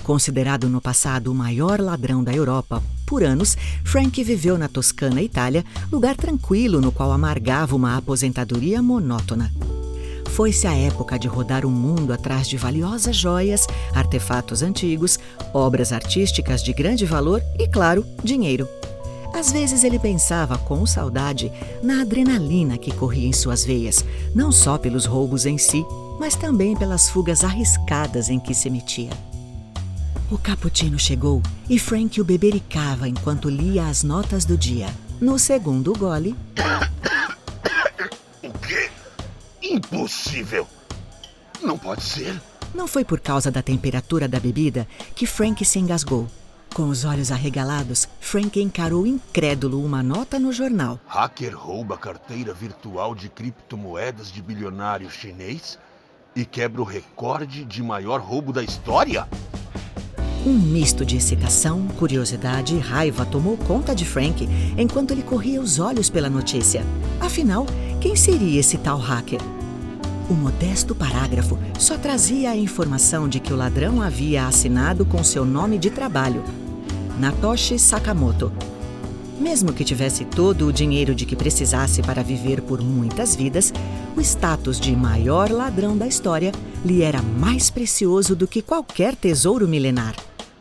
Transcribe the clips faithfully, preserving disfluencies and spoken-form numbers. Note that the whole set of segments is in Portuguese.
Considerado no passado o maior ladrão da Europa, por anos, Frank viveu na Toscana, Itália, lugar tranquilo no qual amargava uma aposentadoria monótona. Foi-se a época de rodar o mundo atrás de valiosas joias, artefatos antigos, obras artísticas de grande valor e, claro, dinheiro. Às vezes ele pensava com saudade na adrenalina que corria em suas veias, não só pelos roubos em si, mas também pelas fugas arriscadas em que se metia. O cappuccino chegou e Frank o bebericava enquanto lia as notas do dia. No segundo gole... O quê? Impossível! Não pode ser. Não foi por causa da temperatura da bebida que Frank se engasgou. Com os olhos arregalados, Frank encarou incrédulo uma nota no jornal. Hacker rouba carteira virtual de criptomoedas de bilionário chinês e quebra o recorde de maior roubo da história? Um misto de excitação, curiosidade e raiva tomou conta de Frank enquanto ele corria os olhos pela notícia. Afinal, quem seria esse tal hacker? O modesto parágrafo só trazia a informação de que o ladrão havia assinado com seu nome de trabalho, Natoshi Sakamoto. Mesmo que tivesse todo o dinheiro de que precisasse para viver por muitas vidas, o status de maior ladrão da história lhe era mais precioso do que qualquer tesouro milenar.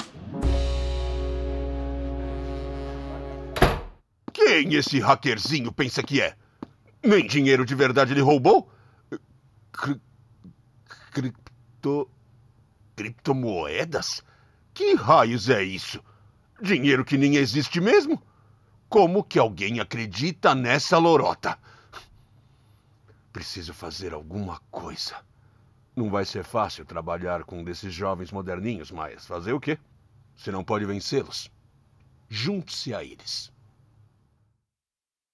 Quem esse hackerzinho pensa que é? Nem dinheiro de verdade ele roubou? Cri... Cripto... Criptomoedas? Que raios é isso? Dinheiro que nem existe mesmo? Como que alguém acredita nessa lorota? Preciso fazer alguma coisa. Não vai ser fácil trabalhar com um desses jovens moderninhos, mas fazer o quê? Se não pode vencê-los, junte-se a eles.